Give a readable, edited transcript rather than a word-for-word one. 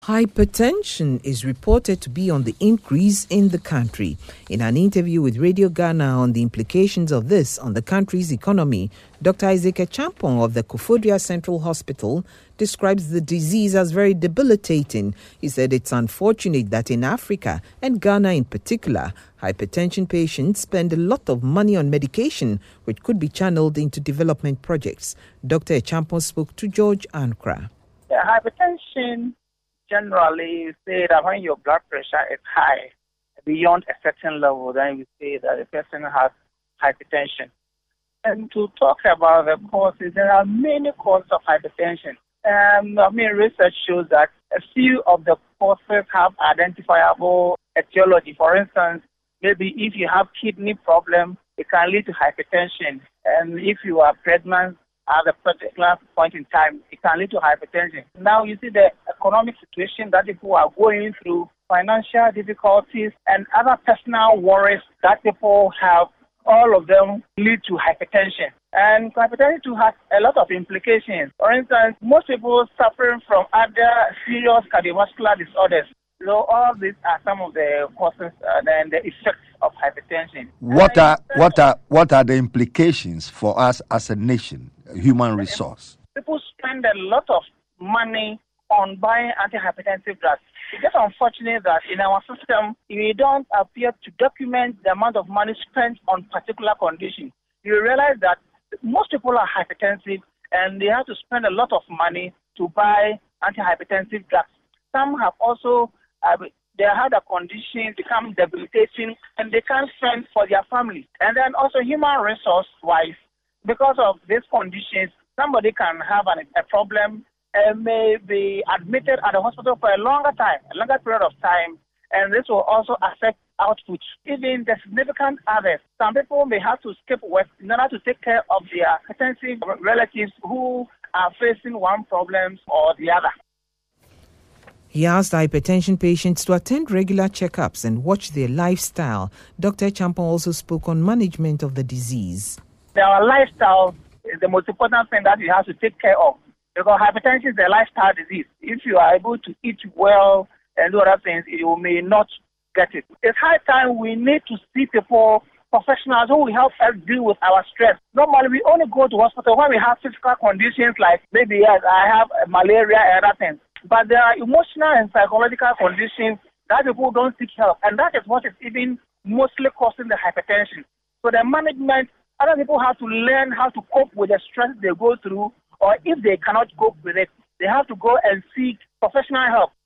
Hypertension is reported to be on the increase in the country. In an interview with Radio Ghana on the implications of this on the country's economy, Dr. Isaac Achampong of the Koforidua Central Hospital describes the disease as very debilitating. He said it's unfortunate that in Africa, and Ghana in particular, hypertension patients spend a lot of money on medication which could be channeled into development projects. Dr. Achampong spoke to George Ankra. Hypertension generally say that when your blood pressure is high, beyond a certain level, then we say that the person has hypertension. And to talk about the causes, there are many causes of hypertension. Research shows that a few of the causes have identifiable etiology. For instance, maybe if you have kidney problem, it can lead to hypertension. And if you are pregnant at a particular point in time, it can lead to hypertension. Now you see the economic situation that people are going through, financial difficulties, and other personal worries that people have, all of them lead to hypertension. And hypertension too has a lot of implications. For instance, most people suffering from other serious cardiovascular disorders. So all these are some of the causes and the effects of hypertension. What are the implications for us as a nation, human resource? People spend a lot of money on buying antihypertensive drugs. It's just unfortunate that in our system, we don't appear to document the amount of money spent on particular conditions. You realize that most people are hypertensive and they have to spend a lot of money to buy antihypertensive drugs. Some have also they had a condition become debilitating and they can't spend for their family. And then also human resource wise, because of these conditions, somebody can have a problem and may be admitted at the hospital for a longer period of time, and this will also affect output. Even the significant others, some people may have to skip work in order to take care of their hypertensive relatives who are facing one problem or the other. He asked hypertension patients to attend regular checkups and watch their lifestyle. Dr. Achampong also spoke on management of the disease. Our lifestyle is the most important thing that you have to take care of, because hypertension is a lifestyle disease. If you are able to eat well and do other things, you may not get it. It's high time we need to see people, professionals who will help us deal with our stress. Normally, we only go to hospital when we have physical conditions like maybe I have malaria and other things. But there are emotional and psychological conditions that people don't seek help, and that is what is even mostly causing the hypertension. So the management, other people have to learn how to cope with the stress they go through, or if they cannot cope with it, they have to go and seek professional help.